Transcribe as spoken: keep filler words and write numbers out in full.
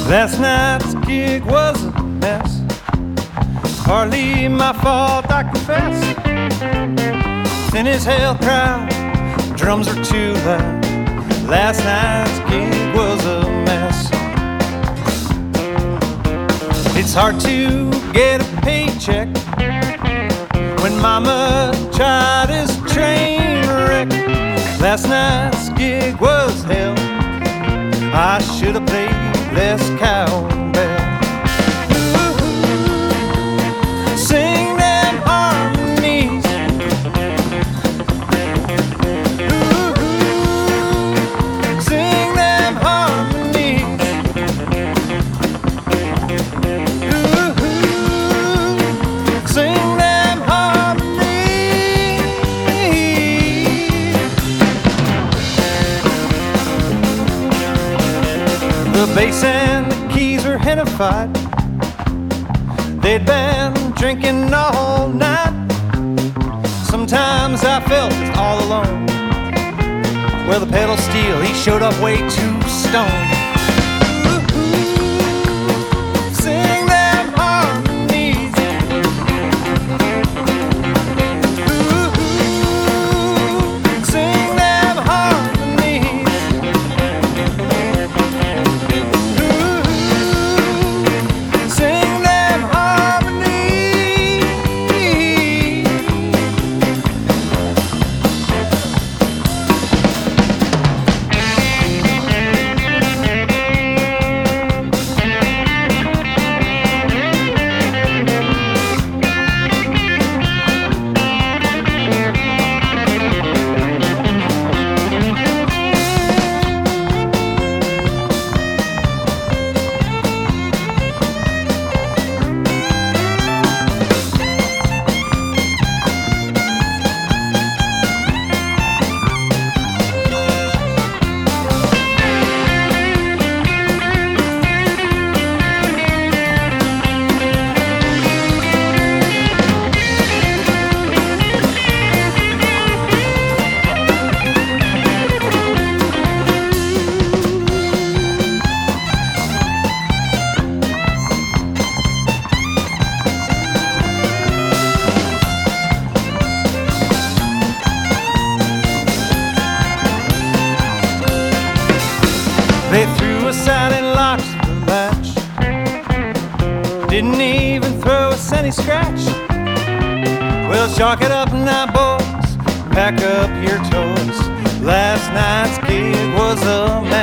Last night's gig was a mess. It's hardly my fault, I confess. Thin as hell crowd, drums are too loud. Last night's gig was a mess. It's hard to get a paycheck when mama tried his train wreck. Last night's gig was hell. I should have played less cowbell. Ooh, sing them harmonies. Ooh, sing them harmonies. Ooh, sing them harmonies. The bass and the keys were hennified. They'd been drinking all night. Sometimes I felt just all alone. Well, the pedal steel, he showed up way too stoned. Ooh, sing them harmonies. Ooh, sing them harmonies. Sing them harmonies. They threw us out and locked the latch. Didn't even throw us any scratch. Well, chalk it up now, boys. Pack up your toys. Last night's gig was a